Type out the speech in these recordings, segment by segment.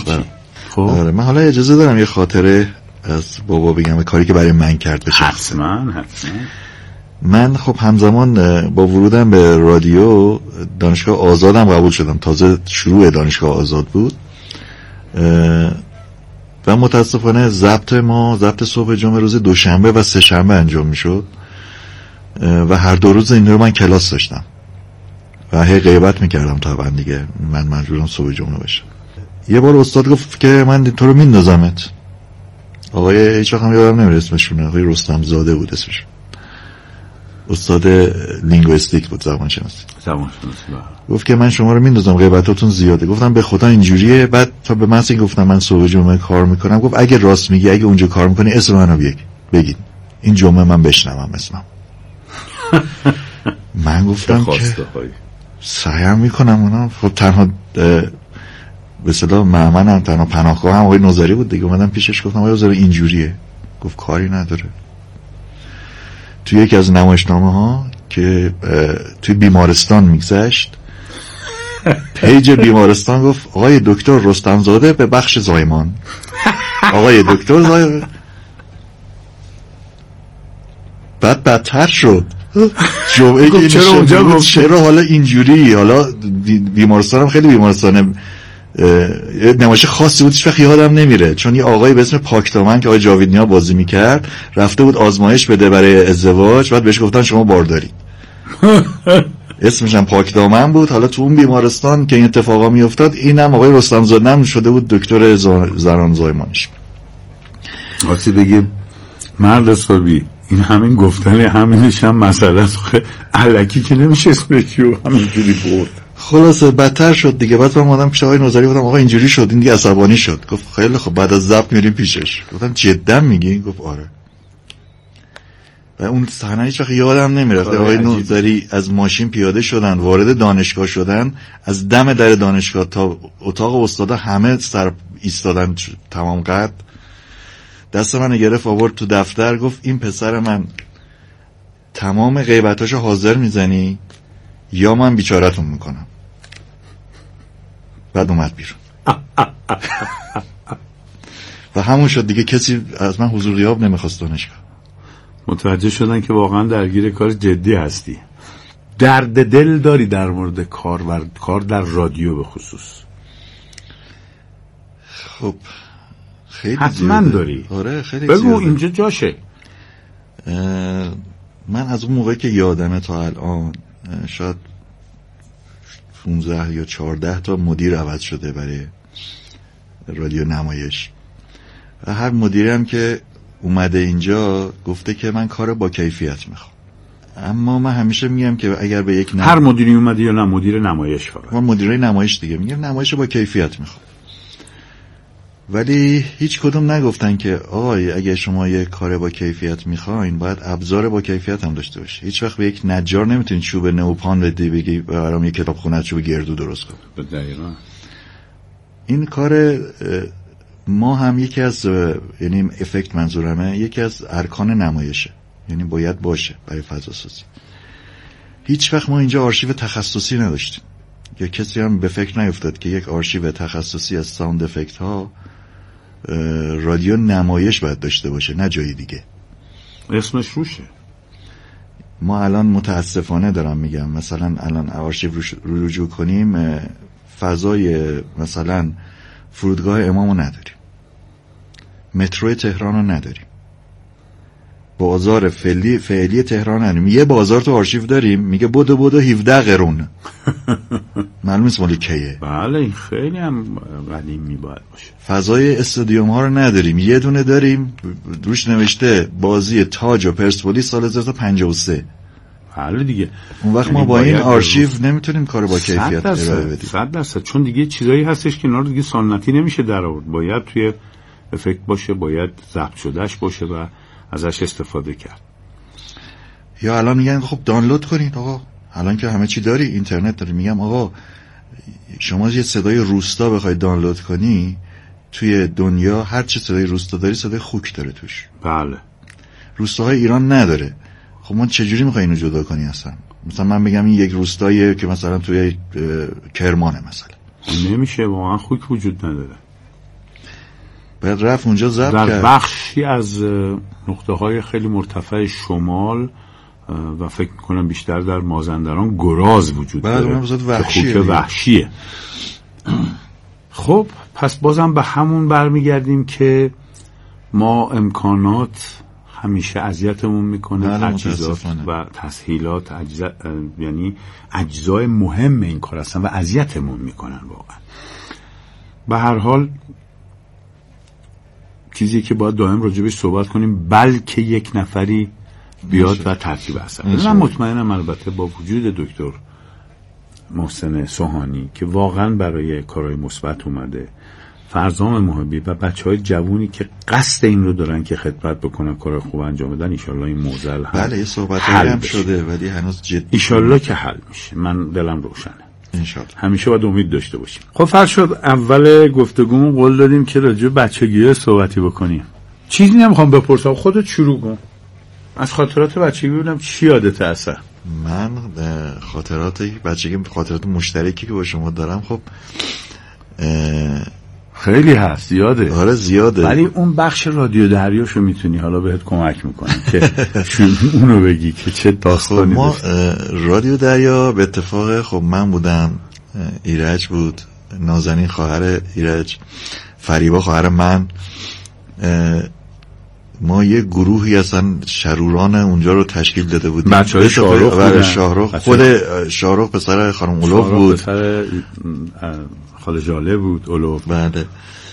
دخترم. خب آره من حالا اجازه دارم یه خاطره از بابا بگم، کاری که برای من کرد بشه. حتما. من خب همزمان با ورودم به رادیو دانشگاه آزادم قبول شدم، تازه شروع دانشگاه آزاد بود و متاسفانه ضبط صبح جمعه روز دوشنبه و سه شنبه انجام میشد و هر دو روز این رو من کلاس داشتم و هی غیبت میکردم طبعا دیگه، من مجبورم صبح جمعه باشم. یه بار استاد گفت که من تو رو میندازمت، آقای هیچ وقت هم یادم نمیره اسمشونه، آقای رستم زاده بود اسمش، استاد لینگویستیک بود، زبان شناسی. گفت که من شما رو میندازم، غیبتاتون زیاده. گفتم به خدا اینجوریه. بعد تا به من گفتم من صبح جمعه کار میکنم، گفت اگه راست میگی، اگه اونجا کار میکنی اسم منو بگید این جمعه من بشنوم اسمم. من گفتم که سعیم میکنم اونا. خب تنها به اصطلاح مأمنم، تنها پناهگاه هم آقای نوذری بود دیگه. اومدم پیشش گفتم آقای نوذری اینجوریه. گفت کاری نداره. توی یکی از نمایشنامه ها که توی بیمارستان میگذشت، پیج بیمارستان گفت آقای دکتر رستم زاده به بخش زایمان. آقای دکتر زاده. بعد بدتر شد جمعه که چرا اونجا گفت چرا حالا اینجوری. حالا بیمارستانم خیلی بیمارستان نمایش خاصی بود، هیچ وقت یادم نمیره، چون یه آقایی به اسم پاکدامن که آقای جاویدنیا بازی میکرد رفته بود آزمایش بده برای ازدواج، بعد بهش گفتن شما بارداری. اسمش هم پاکدامن بود. حالا تو اون بیمارستان که این اتفاقا میافتاد، اینم آقای رستم زاده هم شده بود دکتر زنان زایمانش. واسه بگیم مرد حسابی این همین گفتن همینش هم مسئله الکی که نمیشه اسمش رو همینجوری برد. خلاصه بدتر شد دیگه. بعد من اومدم پیش آقای نوذری گفتم آقا اینجوری شد، این دیگه عصبانی شد. گفت خیلی خب بعد از ضبط میریم پیشش. گفتم جدا میگی؟ گفت آره. و اون صحنه هیچ وقت یادم نمیره. آقای نوذری از ماشین پیاده شدن، وارد دانشگاه شدن، از دم در دانشگاه تا اتاق استادا همه سر ایستادن تمام قد. دست من گرفت آورد تو دفتر، گفت این پسر من تمام غیبتاشو حاضر میزنی یا من بیچارتون میکنم. بعد اومد بیرون و همون شد دیگه. کسی از من حضور غیاب نمیخواست دانشگاه. متوجه شدن که واقعا درگیر کار جدی هستی. درد دل داری در مورد کار در رادیو به خصوص؟ خب خیلی حتما داری. آره خیلی بگو زیاده. اینجا جاشه. من از اون موقعی که یادمه تا الان شاید 15 یا 14 تا مدیر عوض شده برای رادیو نمایش و هر مدیری هم که اومده اینجا گفته که من کار با کیفیت میخوام. اما من همیشه میگم که اگر به یک هر مدیری اومده یا نه مدیر نمایش فقط، من مدیرای نمایش دیگه میگم نمایش با کیفیت میخوام. ولی هیچ کدوم نگفتن که آقای اگه شما یک کار با کیفیت میخواین باید ابزار با کیفیت هم داشته باشی. هیچ وقت به یک نجار نمیتونید چوب نوپان بدی بگی برام یک کتابخونه چوب گردو درست کن. دقیقاً این کار ما هم یکی از یعنی افکت منظورمه یکی از ارکان نمایشه، یعنی باید باشه برای فضا سازی. هیچ وقت ما اینجا آرشیو تخصصی نداشتیم یا کسی هم به فکر نیفتاد که یک آرشیو تخصصی از ساوند افکت ها رادیو نمایش باید داشته باشه، نه جای دیگه. اسمش روشه. ما الان متاسفانه دارم میگم مثلا الان آرشیو رجوع کنیم فضای مثلا فرودگاه امامو نداریم، مترو تهرانو نداریم، بازار فعلی تهران نداریم. یه بازار تو آرشیو داریم میگه بدو 17 قرون. معلوم نیست مال کیه. بله این خیلی هم قدیمی باید باشه. فضای استادیوم ها رو نداریم، یه دونه داریم روش نوشته بازی تاج و پرسپولیس سال 1953. بله دیگه. اون وقت ما با این آرشیو نمیتونیم کار با کیفیت ارائه بدیم. 100%. چون دیگه چیزایی هستش که اینا رو دیگه سنتی نمیشه در آورد، باید توی افکت باشه، باید ضبط شدهش باشه و ازش استفاده کرد. یا الان میگن خب دانلود کنید آقا، الان که همه چی داری، اینترنت داری. میگم آقا شما یه صدای روستا بخوای دانلود کنی توی دنیا، هر چه صدای روستا داری صدای خوک داره توش. بله. روستاهای ایران نداره. خب ما چجوری میخوای اینو جدا کنی اصلا؟ مثلا من بگم این یک روستاییه که مثلا توی کرمانه مثلا، نمیشه، واقعا خوک وجود نداره. بعد رفت اونجا ضبط کرد. در بخشی از نقطه های خیلی مرتفع شمال و فکر میکنم بیشتر در مازندران گراز وجود داره که خوک وحشیه. خب پس بازم به همون برمیگردیم که ما امکانات همیشه اذیتمون میکنه، تجهیزات و تسهیلات یعنی اجزای مهم این کار هستن و اذیتمون میکنن واقعا. به هر حال چیزی که باید دائم راجبش صحبت کنیم، بلکه یک نفری بیاد و ترتیب اثر. من مطمئنم البته با وجود دکتر محسن سوهانی که واقعا برای کارهای مثبت اومده، فرزام محبی و بچهای جوونی که قصد این رو دارن که خدمت بکنن، کار خوب انجام بدن، ان شاءالله این موزل بله یه صحبتایی هم شده ولی هنوز جدی ان شاءالله که حل میشه. من دلم روشنه ان شاءالله. همیشه باید امید داشته باشیم. خب فرشاد، اول گفتگومون قول دادیم که راجع به بچگی صحبتی بکنیم. چیزی نمیخوام بپرسم، خودت شروع کن. از خاطرات بچگی ببینم چی یادت هست؟ من خاطرات بچگی، خاطرات مشترکی که با شما دارم خب خیلی هست، زیاده. آره زیاده، ولی اون بخش رادیو دریاشو میتونی حالا بهت کمک میکنم که اونو بگی که چه داستانی. خب ما رادیو دریا به اتفاق خب من بودم، ایرج بود، نازنین خواهر ایرج، فریبا خواهر من، ما یه گروهی اصلا شروران اونجا رو تشکیل داده بودیم. بچهای شاهرخ بودن. شاهرخ خود شاهرخ پسر خانم اولوف بود، پسر خاله جاله بود اولوف. بله.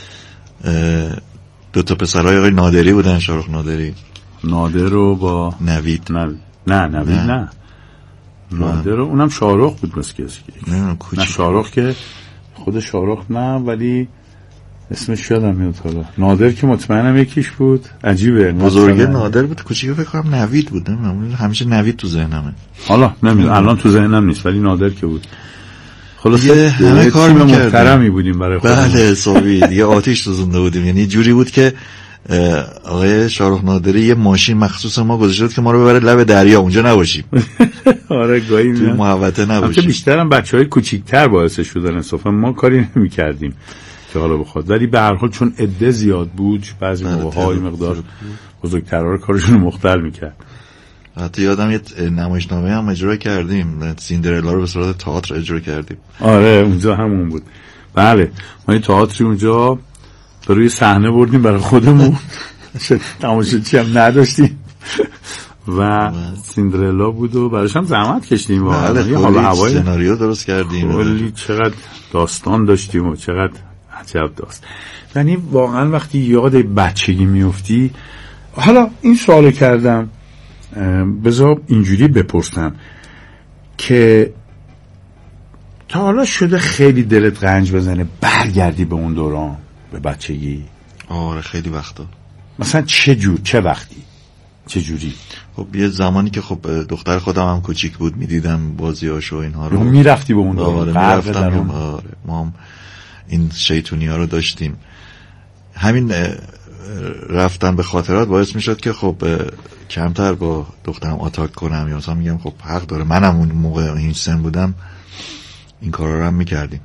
دو تا پسرای آقای نادری بودن، شاهرخ نادری. نادر رو با نوید. نه نادر رو، اونم شاهرخ بود بس کسی. نه شاهرخ که خود شاهرخ نه، ولی اسمش یادم میاد حالا. نادر که مطمئنم یکیش بود. عجیبه. بزرگه نادر بود، کوچیکه فکر کنم نوید بود. نمیدونم، همیشه نوید تو ذهنمه. حالا نمیدونم الان تو ذهنم نیست، ولی نادر که بود. خلاصه همه کار محترمی بودیم برای خودمون. بله حسابی دیگه آتش سوزونده بودیم. یعنی جوری بود که آقای شاهرخ نادری یه ماشین مخصوص ما گذاشته بود که ما رو ببره لب دریا، اونجا نباشیم. آره گاهی تو محوطه نباشیم. البته بیشترم بچهای کوچیک‌تر باعث شدن انصافا ما کاری نمی‌کردیم که حالا بخواد، ولی به هر حال چون عده زیاد بود بعضی موقع‌ها این مقدار بزرگترا رو کارشون رو مختل می‌کرد. حتی یادم یه نمایشنامه هم اجرا کردیم، سیندرلا رو به صورت تئاتر اجرا کردیم. آره اونجا همون بود. بله ما یه تئاتری اونجا روی صحنه بردیم برای خودمون، تماشاچی هم نداشتیم و سیندرلا بود و براش هم زحمت کشیدیم واقعا. بله سناریو درست کردیم، کلی چقدر داستان داشتیم و چقدر عجب داست. یعنی واقعا وقتی یاد بچگی میفتی. حالا این سوالو کردم بذار اینجوری بپرسم که تا حالا شده خیلی دلت رنج بزنه برگردی به اون دوران، به بچگی؟ آره خیلی وقتا. مثلا چه جور، چه وقتی، چه جوری؟ خب یه زمانی که خب دختر خودم هم کوچیک بود، میدیدم بازیاشو اینها رو. میرفتی به اون دوران؟ آره میرفتم. آره ما هم این شیطونی ها رو داشتیم. همین رفتن به خاطرات باعث میشد که خب کمتر با دخترم آتاک کنم، یا مثلا میگم خب حق داره، منم اون موقع این سن بودم این کارا رو هم میکردیم.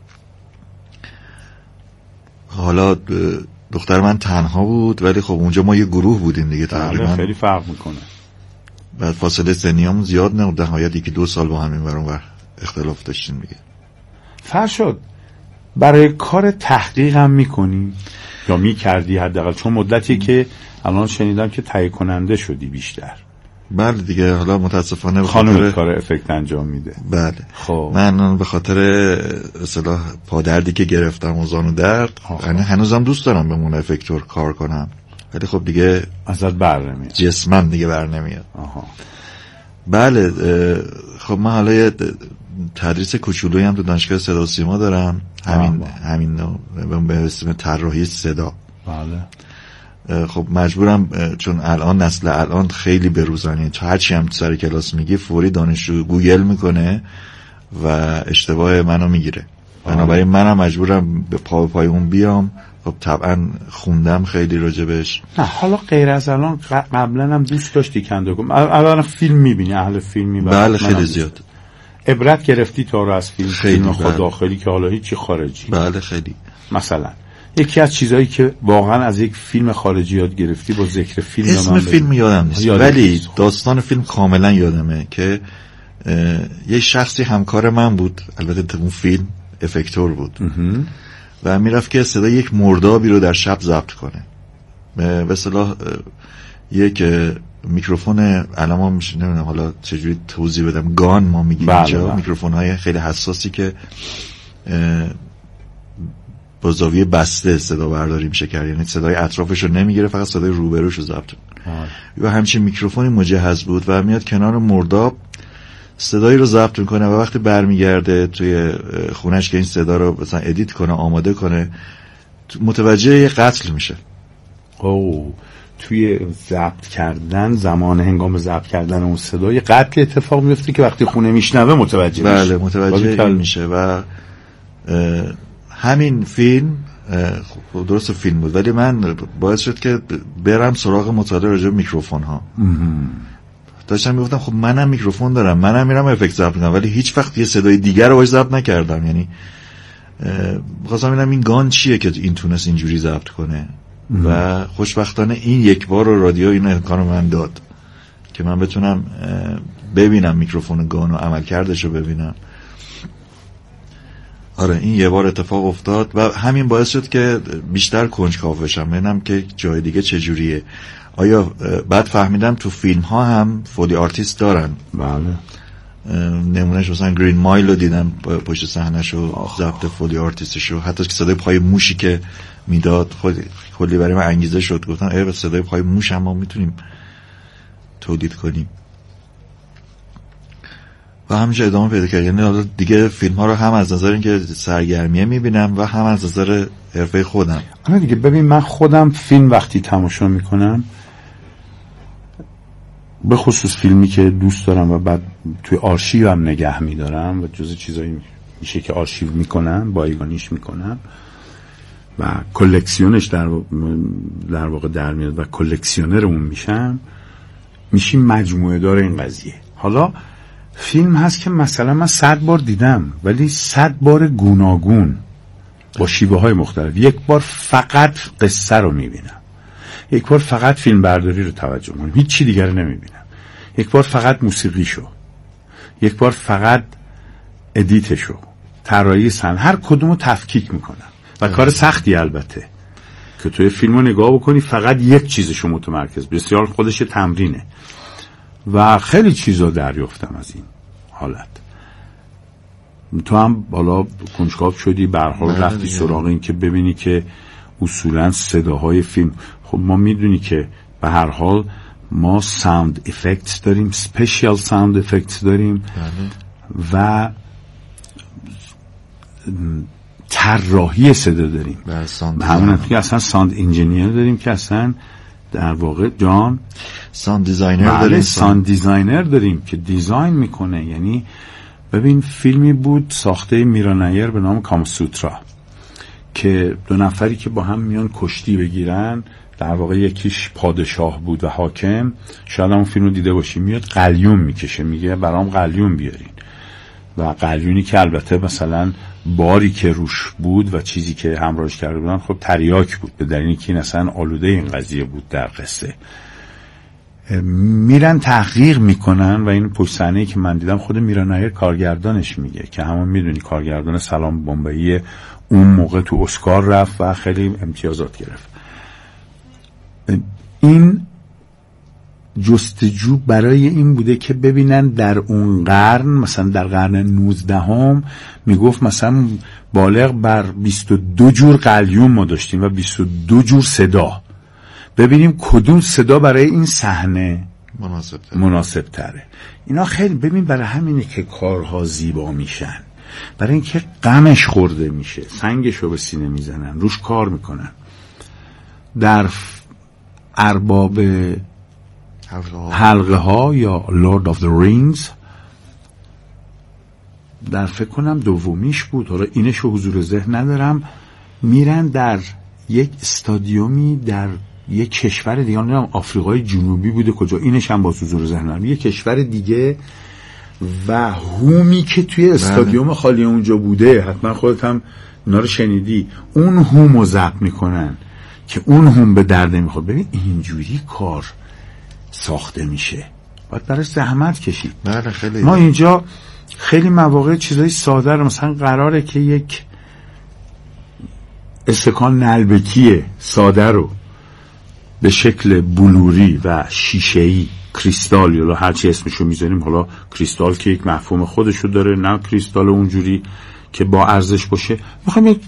حالا دختر من تنها بود، ولی خب اونجا ما یه گروه بودیم دیگه تقریبا. خیلی فرق میکنه. بعد فاصله سنیامون زیاد نبود، نهایت یکی 2 سال با همین برون اختلاف داشتیم دیگه. فرشاد برای کار تحقیق هم میکنی یا میکردی حداقل؟ چون مدتی که الان شنیدم که تهیه کننده شدی بیشتر. بله دیگه، حالا متاسفانه خانم کار افکت انجام میده. بله. خب من به خاطر اصطلاح پادردی که گرفتم و زانو درد، یعنی هنوزم دوست دارم به من افکتور کار کنم، ولی خب دیگه ازت بر نمیاد، جسمم دیگه بر نمیاد. بله. خب من حالا یه تدریس کوچولویی هم تو دانشگاه صدا و سیما دارم، همین به اسم طراحی صدا. بله. خب مجبورم، چون الان نسل الان خیلی بروزانه، هرچی هم سر کلاس میگی فوری دانشجو گوگل میکنه و اشتباه منو میگیره. بنابراین منم مجبورم به پای اون بیام. خب طبعا خوندم خیلی راجبش. نه حالا غیر از الان قبلا هم دوست داشتی کنده کنم. الان فیلم میبینی، اهل فیلم میبینی؟ بله خیلی زیاد. عبرت گرفتی تا رو از فیلم خیلی خود داخلی که حالا هیچی خارجی؟ بله خیلی. مثلا یکی از چیزایی که واقعا از یک فیلم خارجی یاد گرفتی با ذکر فیلم اسم فیلم یادم نیست ولی داستان فیلم کاملا یادمه که یه شخصی همکار من بود، البته اون فیلم افکتور بود و میرفت که صدای یک مردابی رو در شب ضبط کنه. به اصطلاح یک میکروفون الان ما میشه نمیدونم حالا چجوری توضیح بدم، گان ما میگیم اینجا، میکروفون های خیلی حساسی که با زاویه بسته صدا برداری میشه کرد، یعنی صدای اطرافش رو نمیگیره، فقط صدای روبروش رو ضبط کنه. و همچین میکروفونی مجهز بود و میاد کنار مرداب صدایی رو ضبط میکنه و وقتی برمیگرده توی خونش که این صدا رو مثلا ادیت کنه، آماده کنه، متوجه یه قتل میشه. توی ضبط کردن، زمان هنگام ضبط کردن اون صدای قتل اتفاق میفته که وقتی خونه میشنوه متوجه میشه. بله متوجه میشه. و همین فیلم درست فیلم بود ولی من باعث شد که برم سراغ مطالعه راجع به میکروفون ها. داشتم میگفتم خب منم میکروفون دارم، منم میرم افکت ضبط میکنم ولی هیچ وقت یه صدای دیگر رو باش ضبط نکردم. یعنی می‌خواستم ببینم این گان چیه که این تونست اینجوری ضبط کنه و خوشبختانه این یک بار رادیو این امکانو من داد که من بتونم ببینم میکروفون گان و عملکردش رو ببینم. آره این یه بار اتفاق افتاد و همین باعث شد که بیشتر کنجکاو بشم ببینم که جای دیگه چجوریه. آیا بعد فهمیدم تو فیلم ها هم فولی آرتیست دارن. بله. نمونهش مثلا گرین مایل رو دیدم پشت صحنه‌ش و ضبط فولی آرتیستش رو، حتی صدای پای موشی که میداد کلی برای من انگیزه شد، گفتم صدای پای موش هم ما میتونیم تولید کنیم و همینجا ادامه پیدا کرد. یعنی دیگه فیلم ها رو هم از نظر اینکه سرگرمیه میبینم و هم از نظر حرفه خودم. آره دیگه ببین من خودم فیلم وقتی تماشا میکنم، به خصوص فیلمی که دوست دارم و بعد توی آرشیو هم نگه میدارم و جز چیزایی میشه که آرشیو میکنم، بایگانیش میکنم و کلکسیونش در واقع در میاد و کلکسیونر اون میشیم مجموعه دار این قضیه. حالا فیلم هست که مثلا من 100 بار دیدم ولی 100 بار گوناگون با شیوه های مختلف. یک بار فقط قصه رو میبینم، یک بار فقط فیلم برداری رو توجه کنم، هیچ چی دیگر رو نمیبینم، یک بار فقط موسیقیشو، یک بار فقط ادیتشو، طراحی صحنه، هر کدومو تفکیک میکنم و کار سختی البته که توی فیلمو نگاه بکنی فقط یک چیزشو متمرکز، بسیار خودش تمرینه و خیلی چیزا دریافتم از این حالت. تو هم بالا کنجکاو شدی به هر حال رفتی سراغ این که ببینی که اصولا صداهای فیلم، خب ما میدونی که به هر حال ما ساوند افکتس داریم، سپیشال ساوند افکتس داریم و طراحی صدا داریم، همون که اصلا ساوند انجینیر داریم که اصلا در واقع جان ساوند دیزاینر داریم، ساوند دیزاینر داریم که دیزاین میکنه. یعنی ببین فیلمی بود ساخته میرا نیر به نام کاماسوترا که 2 نفری که با هم میان کشتی بگیرن، در واقع یکیش پادشاه بود و حاکم، شاید اون فیلم رو دیده باشی، میاد قلیون میکشه، میگه برام قلیون بیارین و قلیونی که البته مثلا باری که روش بود و چیزی که همراهش کرده بودن خب تریاک بود، به دلیلی که این اصلا آلوده این قضیه بود در قصه. میرن تحقیق میکنن و این پشت صحنه‌ای که من دیدم خود میرا نیر کارگردانش میگه که همون میدونی کارگردان سلام بمبئی اون موقع تو اسکار رفت و خیلی امتیازات گرفت. این جستجو برای این بوده که ببینن در اون قرن، مثلا در قرن 19 میگفت مثلا بالغ بر 22 جور قلیون ما داشتیم و 22 جور صدا، ببینیم کدوم صدا برای این صحنه مناسب تره. اینا خیلی ببین برای همینه که کارها زیبا میشن، برای اینکه غمش خورده میشه، سنگشو به سینه میزنن، روش کار میکنن. در ارباب حلقه ها یا Lord of the Rings در فکر کنم دومیش بود، حالا اینشو حضور ذهن ندارم، میرن در یک استادیومی در یک کشور دیگه، نمیدونم آفریقای جنوبی بوده کجا، اینش هم با حضور ذهن ندارم، یک کشور دیگه و هومی که توی استادیوم خالی اونجا بوده، حتما خودت هم اینا رو شنیدی، اون هومو ضبط میکنن که اون هم به درد میخواد. ببین اینجوری کار ساخته میشه، باید براش زحمت کشید. بله خیلی. ما اینجا خیلی مواقع چیزای ساده رو، مثلا قراره که یک استکان نلبکی ساده رو به شکل بلوری و شیشه‌ای، کریستال یا هر چی اسمشو میذاریم، حالا کریستال که یک مفهوم خودشو داره، نه کریستال اونجوری که با ارزش باشه، میخوایم یک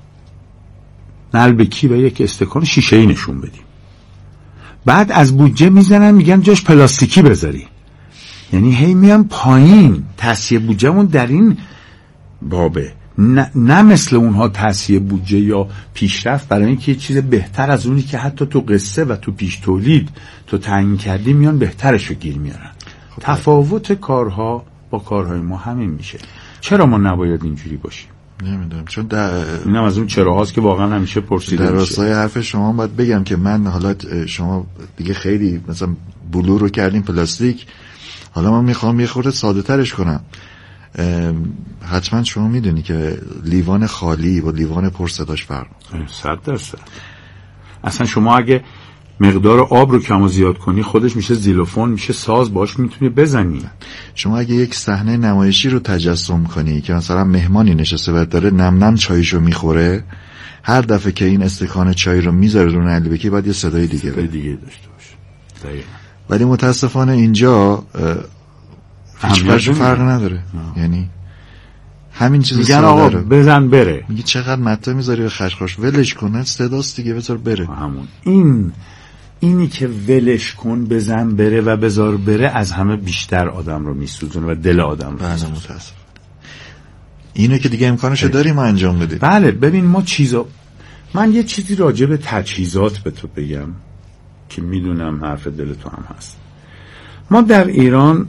نلبکی و یک استکان شیشه‌ای نشون بدیم. بعد از بودجه میزنن میگن جاش پلاستیکی بذاری، یعنی هی میان پایین. تصحیح بودجهمون در این بابه، نه مثل اونها تصحیح بودجه یا پیشرفت برای اینکه یه چیز بهتر از اونی که حتی تو قصه و تو پیش تولید تو تعیین کردی میان بهترشو گیر میارن. تفاوت کارها با کارهای ما همین میشه. چرا ما نباید اینجوری باشیم؟ نمیدونم، چون اینم از اون چراهاست که واقعا همیشه پرسیده میشه. در راستای حرف شما باید بگم که من حالا شما دیگه خیلی مثلا بلور رو کردیم پلاستیک، حالا من میخوام یه خورده ساده ترش کنم. حتما شما میدونی که لیوان خالی و لیوان پر صداش فرق 100%. اصلا شما اگه مقدار آب رو کم و زیاد کنی خودش میشه زیلوفون، میشه ساز، باش میتونی بزنی. شما اگه یک صحنه نمایشی رو تجسم کنی که مثلا مهمانی نشسته و داره نم نم چایشو میخوره، هر دفعه که این استکان چای رو میذاره رو نلبکی باید یه صدای دیگه داشته باشه. ولی متاسفانه اینجا هیچ فرق نداره. یعنی همین چیز میگن آقا بزن بره، میگه چقدر مته میذاری به خشخاش، ولش کن، صداست دیگه، بذار بره. همون اینی که ولش کن بزن بره و بذار بره از همه بیشتر آدم رو میسوزونه و دل آدم رو میسوزونه. متاسفم اینو که دیگه امکانشو داریم انجام بدیم. بله ببین ما من یه چیزی راجع به تجهیزات به تو بگم که میدونم حرف دل تو هم هست. ما در ایران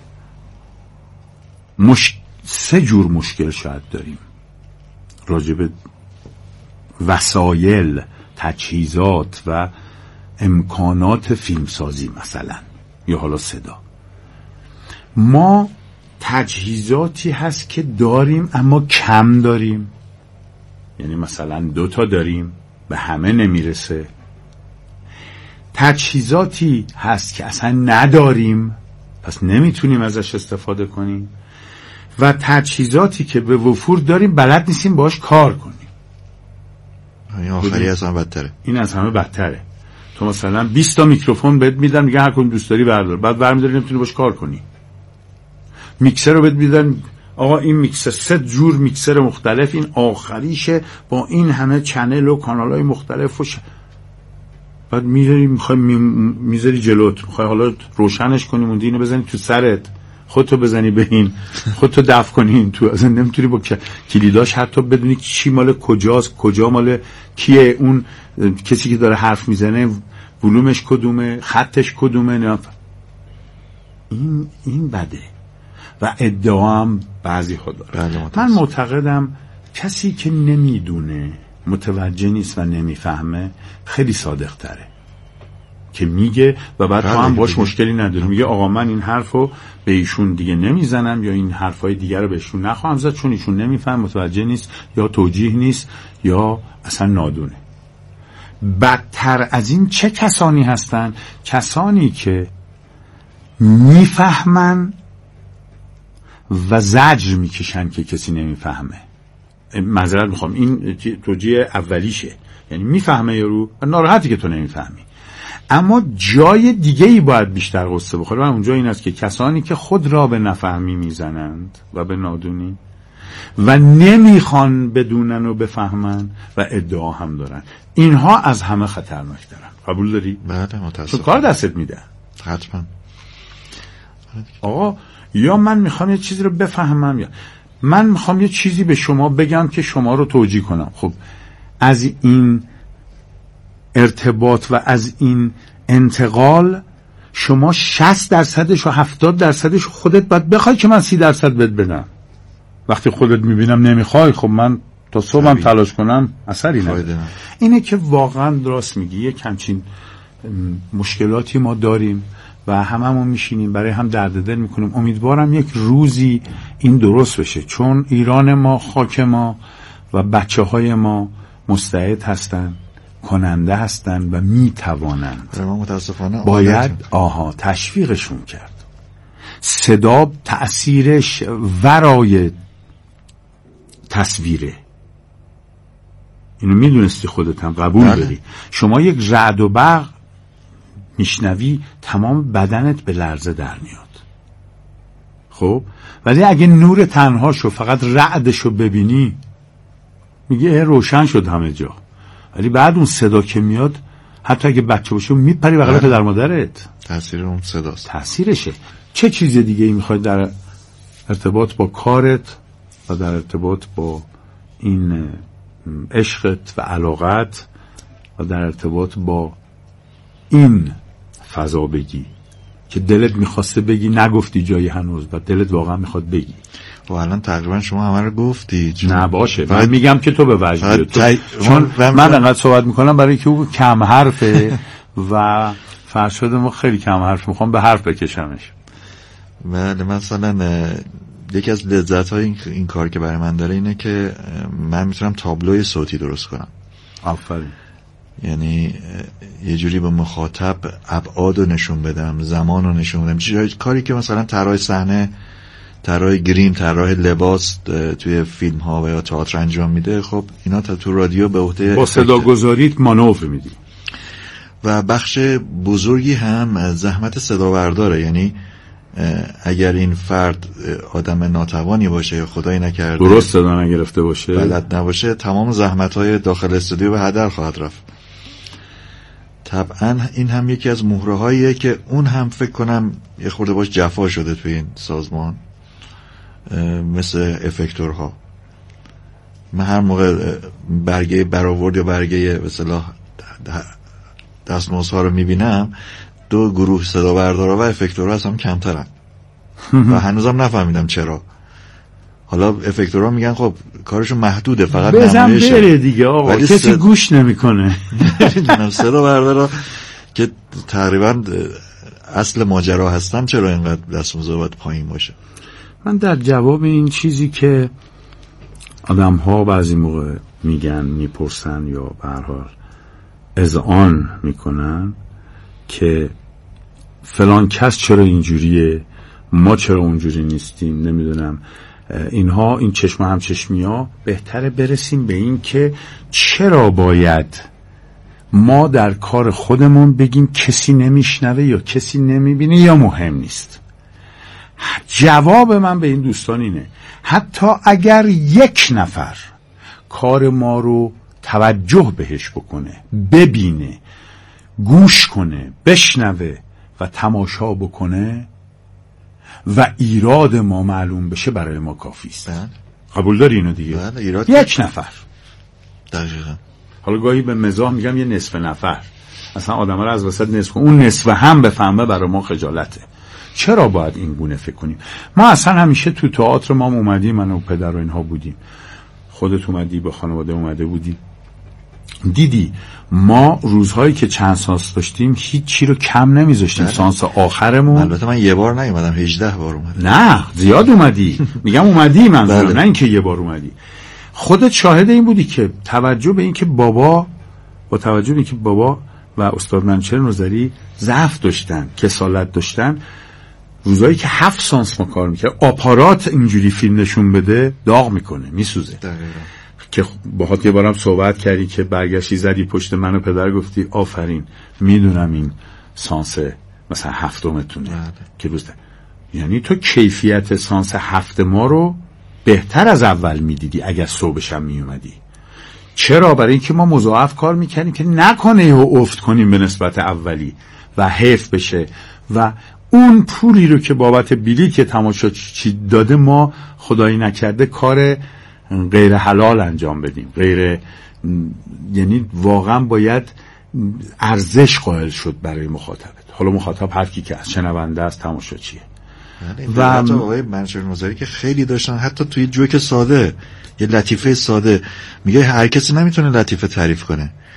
3 جور مشکل شاید داریم راجع به وسایل، تجهیزات و امکانات فیلمسازی مثلا، یا حالا صدا. ما تجهیزاتی هست که داریم اما کم داریم، یعنی مثلا 2 تا داریم به همه نمیرسه. تجهیزاتی هست که اصلا نداریم پس نمیتونیم ازش استفاده کنیم، و تجهیزاتی که به وفور داریم بلد نیستیم باش کار کنیم. این آخری از همه بدتره. این از همه بدتره. تو مثلا 20 تا میکروفون بهت میدن، میگن هر کدوم دوست داری بردار، بعد برمی‌داری نمیتونی باش کار کنی. میکسر رو بهت میدن، آقا این میکسر 3 جور میکسر مختلف، این آخریشه با این همه چنل و کانال‌های مختلف بعد میذاری جلوت، میخوای حالا روشنش کنی موندی اینو بزنی تو سرت، خودتو بزنی به این، خودتو دفع کنی این تو، اصلا نمیتونی با کلیداش حتی بدونی چی مال کجاست، کجا مال کیه، اون کسی که داره حرف میزنه ولومش کدومه، خطش کدومه. نه این بده و ادعا هم بعضی ها داره. من معتقدم کسی که نمیدونه، متوجه نیست و نمیفهمه خیلی صادق تره که میگه و بعد تو هم باش مشکلی نداری. میگه آقا من این حرفو به ایشون دیگه نمیزنم یا این حرفای دیگر رو بهشون نخواهم زد چون ایشون نمیفهم، متوجه نیست یا توجیه نیست یا اصلا نادونه. بدتر از این چه کسانی هستن؟ کسانی که میفهمن و زجر میکشن که کسی نمیفهمه. معذرت میخوام، این توجیه اولیشه، یعنی میفهمه یارو و ناراحتی که تو نمیفهمی، اما جای دیگه ای باید بیشتر قصه بخوره و اونجا این است که کسانی که خود را به نفهمی میزنند و به نادونی و نمیخوان بدونن و بفهمن و ادعا هم دارن، اینها از همه خطرناک دارن. قبول داری؟ بله متاسفم. تو کار دستت میده. حتما. آقا یا من میخوام یه چیزی رو بفهمم یا من میخوام یه چیزی به شما بگم که شما رو توجیه کنم. خب از این ارتباط و از این انتقال شما 60% و 70% خودت باید بخوای که من 30% بهت بدم. وقتی خودت میبینم نمیخوای، خب من تا صبحم تلاش کنم اثری نداره. اینه که واقعا درست میگی، یک همچین مشکلاتی ما داریم و هممون میشینیم برای هم درد دل میکنیم. امیدوارم یک روزی این درست بشه، چون ایران ما، خاک ما و بچه های ما مستعد هستن، کننده هستن و میتوانند. متاسفانه باید تشویقشون کرد. صدا تأثیرش ورای تصویره، اینو میدونستی خودت هم قبول داری. شما یک رعد و برق میشنوی تمام بدنت به لرزه در میاد. خب ولی اگه نور تنهاشو فقط رعدشو ببینی میگه روشن شد همه جا، ولی بعد اون صدا که میاد حتی اگه بچه باشه میپری بغل پدر مادرت. تاثیر اون صداست، تاثیرشه. چه چیز دیگه ای میخوای در ارتباط با کارت و در ارتباط با این عشقت و علاقت و در ارتباط با این فضا بگی که دلت میخواسته بگی نگفتی جایی هنوز و دلت واقعا میخواد بگی؟ و الان تقریبا شما همه رو گفتی. نه باشه، من میگم که تو به وجه چون من انقدر صحبت میکنم برای که او کم حرفه و فرشاد ما خیلی کم حرف، میخوام به حرف بکشمش. بله، مثلا یکی از لذت‌های این کار که برای من داره اینه که من میتونم تابلوی صوتی درست کنم. آفرین. یعنی یه جوری به مخاطب ابعاد رو نشون بدم، زمان رو نشون بدم. کاری که مثلا طراح صحنه، طراح گریم، طراح لباس توی فیلم ها و یا تئاتر انجام میده، خب اینا تو رادیو به عهده با صدا گذاریت مانور میدی. و بخش بزرگی هم زحمت صدا برداره. یعنی اگر این فرد آدم ناتوانی باشه یا خدایی نکرده درست صدا نگرفته باشه، بلد نباشه، تمام زحمت‌های داخل استودیو به هدر خواهد رفت. طبعا این هم یکی از مهره‌هاییه که اون هم فکر کنم یه خورده باش جفا شده توی این سازمان، مثل افکتورها. من هر موقع برگه برآورد یا برگه به اصطلاح دستمزدها رو میبینم، دو گروه صدا بردارا و افکتورها هستم کمترن و هنوزم نفهمیدم چرا. حالا افکتورها میگن خب کارشون محدوده، فقط نمایشه بره دیگه آقا، کسی گوش نمیکنه. صدا بردارا که تقریبا اصل ماجرا هستن، چرا اینقدر دستمزد باید پایین باشه؟ من در جواب این چیزی که آدم ها بعضی موقع میگن، میپرسن یا به هر حال اذعان میکنن که فلان کس چرا اینجوریه، ما چرا اونجوری نیستیم، نمیدونم اینها، این چشم هم چشمی ها، بهتره برسیم به این که چرا باید ما در کار خودمون بگیم کسی نمیشنوه یا کسی نمیبینه یا مهم نیست. جواب من به این دوستان اینه حتی اگر یک نفر کار ما رو توجه بهش بکنه، ببینه، گوش کنه، بشنوه و تماشا بکنه و ایراد ما معلوم بشه، برای ما کافی است. قبول داری اینو دیگه؟ یک نفر. دقیقاً. حالا گاهی به مزاح میگم یه نصف نفر، اصلا آدم رو از وسط نصف کن، اون نصف هم بفهمه برای ما خجالته. چرا باید این گونه فکر کنیم؟ ما اصلا همیشه تو تئاتر ما اومدیم، من و پدر و اینها بودیم، خودت اومدی، با خانواده اومده بودی، دیدی ما روزهایی که چند سانس داشتیم هیچ چی رو کم نمیذاشتیم. سانس آخرمون، البته من یه بار نیومدم، 18 بار اومدم. نه زیاد اومدی. میگم اومدی منظورم، نه اینکه یه بار اومدی. خودت شاهد این بودی که توجه به این که بابا و استاد منوچهر نظری ضعف داشتن، کسالت داشتن، روزایی که 7 سانس ما کار میکرد، آپارات اینجوری فیلم نشون بده داغ میکنه، میسوزه. دقیقاً. که باهات یه بارم صحبت کردی که برگشتی زدی پشت من و پدر گفتی آفرین، میدونم این سانس مثلا 7متونه که روزده، یعنی تو کیفیت سانس 7 ما رو بهتر از اول میدیدی اگر صبحش هم میومدی. چرا؟ برای اینکه ما مضاعف کار میکنیم که نکنه و افت کنیم به نسبت اولی و حیف بشه و اون پولی رو که بابت بلیت تماشاچی داده ما خدایی نکرده کار غیر حلال انجام بدیم، یعنی واقعا باید ارزش قائل شد برای مخاطبت. حالا مخاطب هر کی که از شنونده است، تماشاچیه. و آقای منوچهر نظری که خیلی داشتن، حتی توی جوک ساده، یه لطیفه ساده، میگه هر کسی نمیتونه لطیفه تعریف کنه.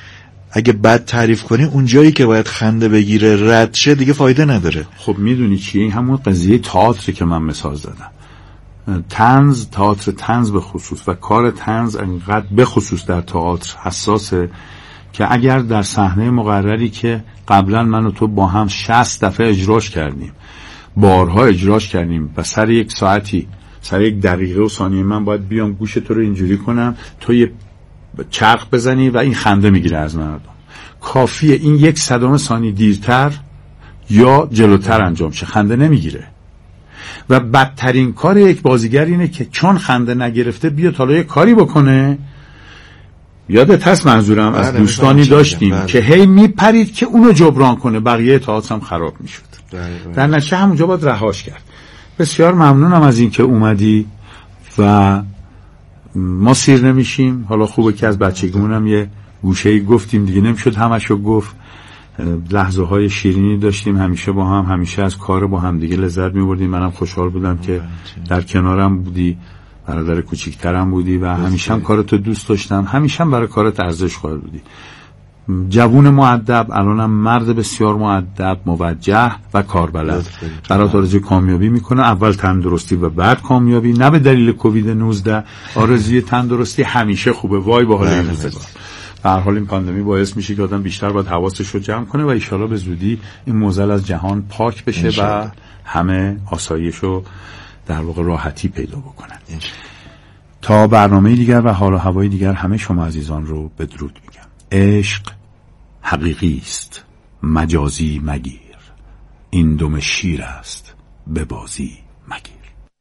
اگه بد تعریف کنی اون جایی که باید خنده بگیره رد شه دیگه فایده نداره. خب میدونی چیه؟ این همون قضیه تئاتر که من مثال زدم. طنز، تئاتر طنز به خصوص و کار طنز انقدر به خصوص در تئاتر حساسه که اگر در صحنه مقرری که قبلا من و تو با هم 60 دفعه اجراش کردیم، بارها اجراش کردیم و سر یک ساعتی، سر یک دقیقه و ثانیه من باید بیام گوش تو رو اینجوری کنم، تو یه چرخ بزنی و این خنده میگیره از مردم. کافیه این 1/100 ثانیه دیرتر یا جلوتر انجام شه، خنده نمیگیره. و بدترین کار یک بازیگر اینه که چون خنده نگرفته بیاد حالا یه کاری بکنه. یادت هست منظورم از دوستانی داشتیم که هی میپرید که اونو جبران کنه، بقیه تئاتر هم خراب میشد. در نتیجه همونجا باید رهاش کرد. بسیار ممنونم از این که اومدی و ما سیر نمیشیم. حالا خوبه که از بچگیمون هم یه گوشه‌ای گفتیم دیگه، نمیشد همشو گفت. لحظه های شیرینی داشتیم همیشه با هم، همیشه از کار با هم دیگه لذت می‌بردیم. منم خوشحال بودم که در کنارم بودی، برادر کوچیک‌ترم بودی و همیشه هم کارتو دوست داشتم، همیشه هم برای کارت ارزش قائل بودی. جوون مؤدب، الانم مرد بسیار مؤدب، موجه و کاربلد. برات آرزوی کامیابی میکنه، اول تندرستی و بعد کامیابی، نه به دلیل کووید 19. آرزوی تندرستی همیشه خوبه، وای با حال این روزگار. در حال این پاندمی باعث میشه که آدم بیشتر باید حواسش رو جمع کنه و ان شاءالله به زودی این معضل از جهان پاک بشه و همه آسایش و در واقع راحتی پیدا بکنن. تا برنامه دیگر و حال و هوای دیگر همه شما عزیزان رو بدرود میگم. عشق حقیقی است، مجازی مگیر. این دم شیر است، به بازی مگیر.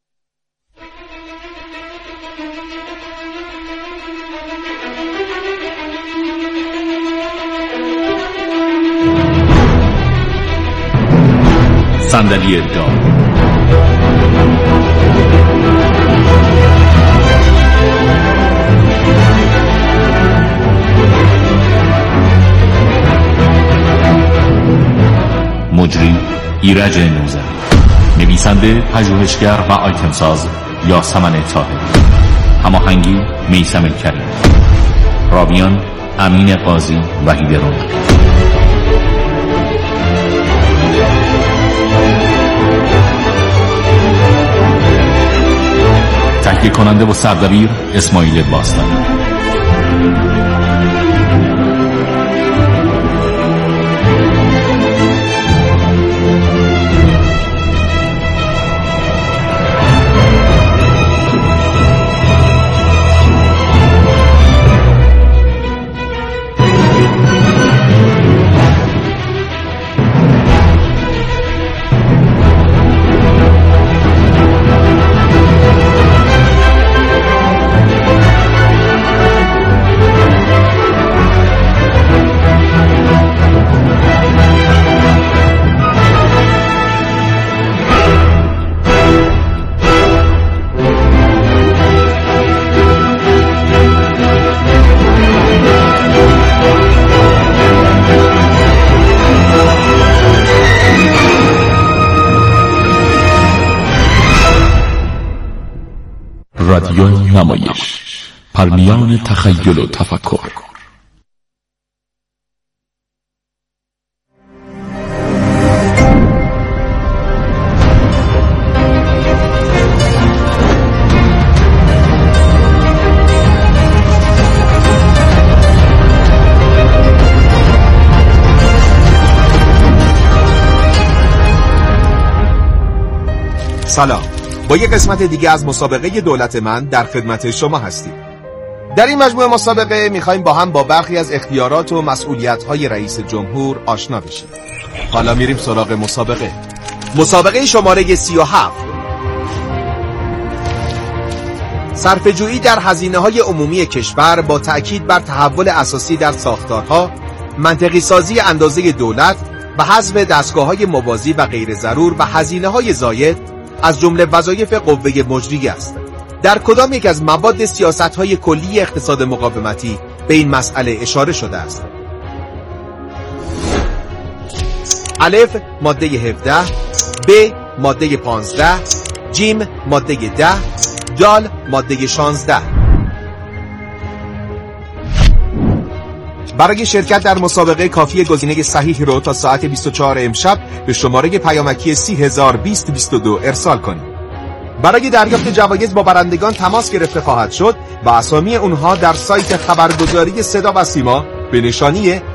صندلی دار مجری ایرج نوزر، نویسنده پژوهشگر و آیتم ساز یاسمن طاهری، هماهنگی میثم کریم، راویان امین قاضی و هیدرون. تهیه کننده و سردبیر اسماعیل باستانی. رادیو نمایش، پرمیان تخیل و تفکر. سلام، با یک قسمت دیگه از مسابقه دولت من در خدمت شما هستیم. در این مجموعه مسابقه میخوایم با هم با برخی از اختیارات و مسئولیت‌های رئیس جمهور آشنا بشیم. حالا میریم سراغ مسابقه. مسابقه شماره 37. صرفه‌جویی در هزینه‌های عمومی کشور با تأکید بر تحول اساسی در ساختارها، منطقی سازی اندازه دولت و حذف دستگاه‌های موازی و غیر ضرور و هزینه‌های زاید از جمله وظایف قوه مجریه است. در کدام یک از مواد سیاست‌های کلی اقتصاد مقاومتی به این مسئله اشاره شده است؟ الف ماده 17، ب ماده 15، جیم ماده 10، دال ماده 16. برای شرکت در مسابقه کافی گزینه صحیح رو تا ساعت 24 امشب به شماره پیامکی 3002022 ارسال کنید. برای دریافت جوایز با برندگان تماس گرفته خواهد شد و اسامی اونها در سایت خبرگزاری صدا و سیما به نشانی